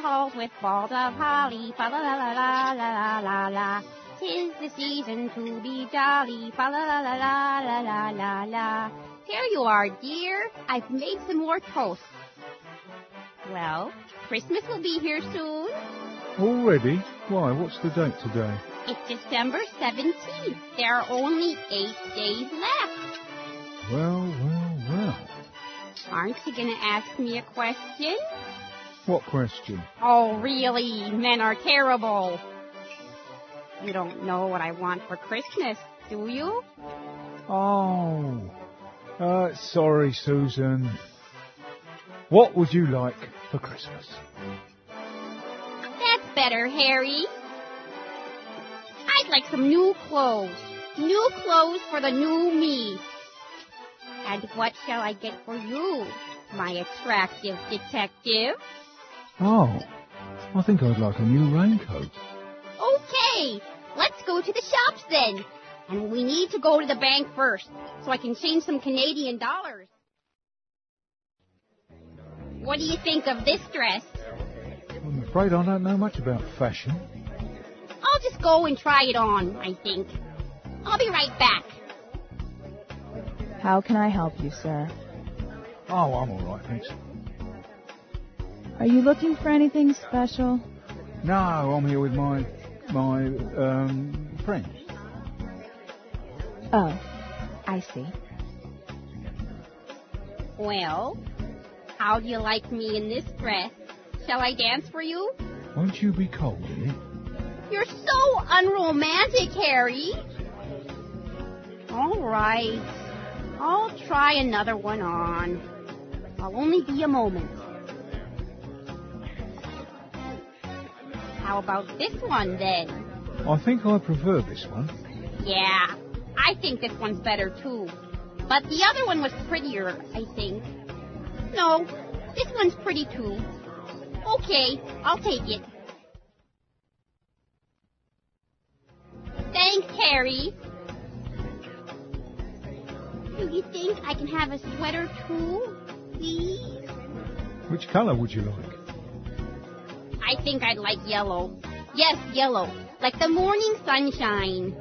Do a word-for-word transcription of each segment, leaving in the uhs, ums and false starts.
halls with balls of holly. Fa la la la la la la la. 'Tis the season to be jolly. Fa la la la la la la la la. Here you are, dear. I've made some more toast. Well, Christmas will be here soon. Already? Why, what's the date today? It's December seventeenth. There are only eight days left. Well, well, well. Aren't you going to ask me a question? What question? Oh, really? Men are terrible. You don't know what I want for Christmas, do you? Oh, uh, sorry, Susan. What would you like for Christmas? That's better, Harry. I'd like some new clothes. New clothes for the new me. And what shall I get for you, my attractive detective? Oh, I think I'd like a new raincoat. Okay, let's go to the shops then. And we need to go to the bank first, so I can change some Canadian dollars. What do you think of this dress? I'm afraid I don't know much about fashion. I'll just go and try it on, I think. I'll be right back. How can I help you, sir? Oh, I'm all right, thanks. Are you looking for anything special? No, I'm here with my, my, um, friend. Oh, I see. Well, how do you like me in this dress? Shall I dance for you? Won't you be cold in it? You're so unromantic, Harry. All right. I'll try another one on. I'll only be a moment. How about this one, then? I think I prefer this one. Yeah, I think this one's better, too. But the other one was prettier, I think. No, this one's pretty, too. Okay, I'll take it. Thanks, Harry. Do you think I can have a sweater, too, please? Which colour would you like? I think I'd like yellow. Yes, yellow. Like the morning sunshine.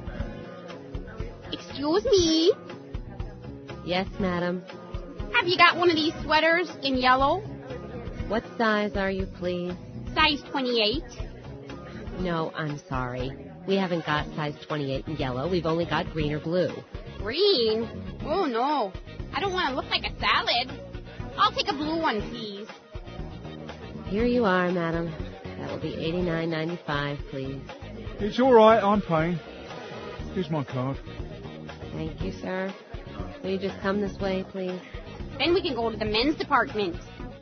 Excuse me. Yes, madam. Have you got one of these sweaters in yellow? What size are you, please? Size twenty-eight. No, I'm sorry. We haven't got size twenty-eight in yellow. We've only got green or blue. Green? Oh, no. I don't want to look like a salad. I'll take a blue one, please. Here you are, madam. That'll be eighty-nine ninety-five, please. It's all right, I'm paying. Here's my card. Thank you, sir. Will you just come this way, please? Then we can go to the men's department.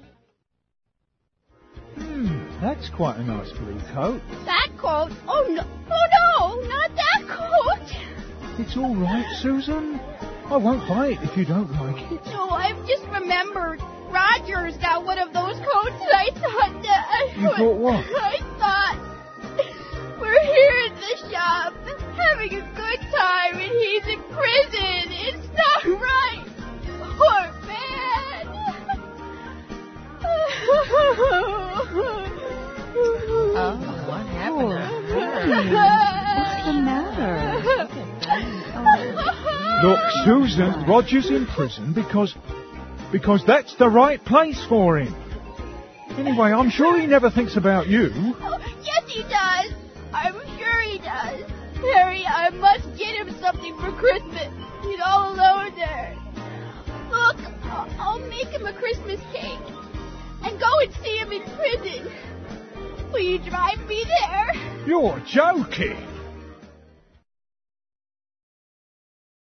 Hmm, that's quite a nice blue coat. That coat? Oh, no. Oh, no, not that coat. It's all right, Susan. I won't buy it if you don't like it. No, I've just remembered. Roger's got one of those coats, and I thought that... You thought what? I thought we're here in the shop having a good time, and he's in prison. It's not right. Poor man. Oh, what happened to her? What's the matter? Look, Susan, Roger's in prison because... because that's the right place for him. Anyway, I'm sure he never thinks about you. Oh, yes, he does. I'm sure he does. Harry, I must get him something for Christmas. He's all alone there. Look, I'll, I'll make him a Christmas cake and go and see him in prison. Will you drive me there? You're joking.